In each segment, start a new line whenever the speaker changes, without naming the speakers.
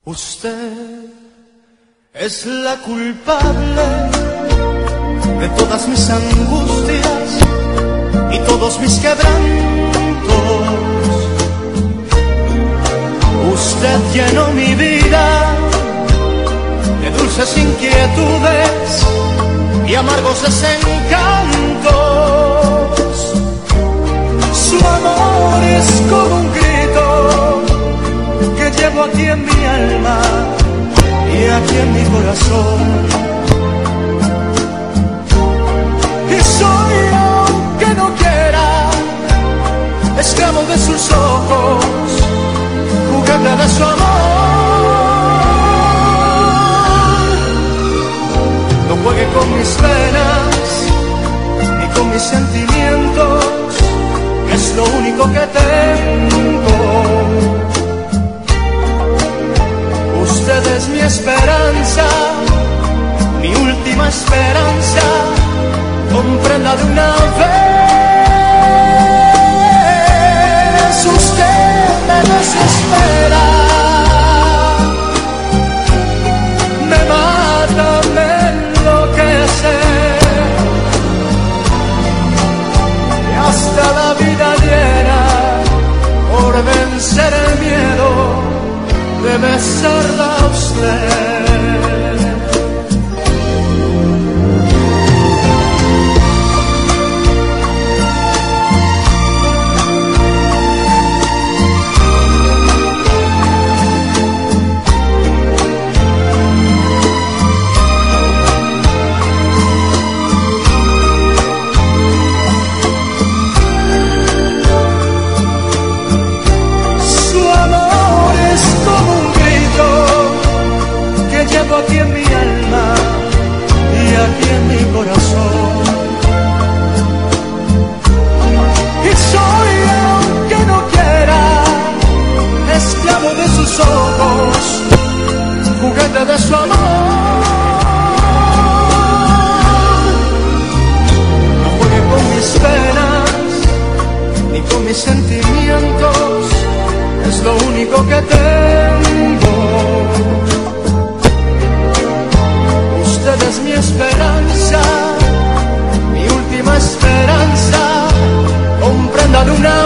Usted es la culpable de todas mis angustias y todos mis quebrantos. Usted llenó mi vida de dulces inquietudes y amargos desencantos. Su amor es como un grito que llevo aquí en mi alma y aquí en mi corazón. Y soy, aunque no quiera, esclavo de sus ojos, juguete de su amor. No juegue con mis penas ni con mis sentimientos, que es lo único que tengo. Usted es mi esperanza, mi última esperanza, comprenda de una vez. Usted me desespera, me mata, me enloquece, y hasta la vida diera por vencer el miedo de besarla a usted. Aquí en mi alma y aquí en mi corazón. Y soy, aunque no quiera, esclavo de sus ojos, juguete de su amor. No juegue con mis penas ni con mis sentimientos, es lo único que tengo. Usted es mi esperanza, mi última esperanza, comprenda de una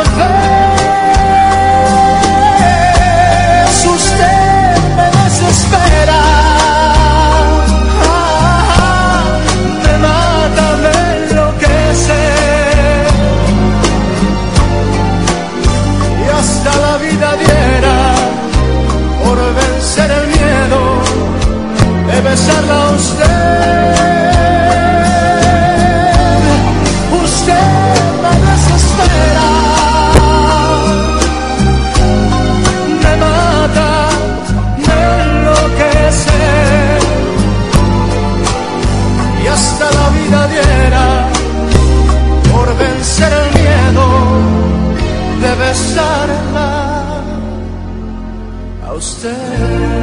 vez. Usted me desespera, me mata, me enloquece, y hasta la vida diera por vencer el miedo de besarla a usted. Usted me desespera, me mata, me enloquece, y hasta la vida diera por vencer el miedo de besarla a usted.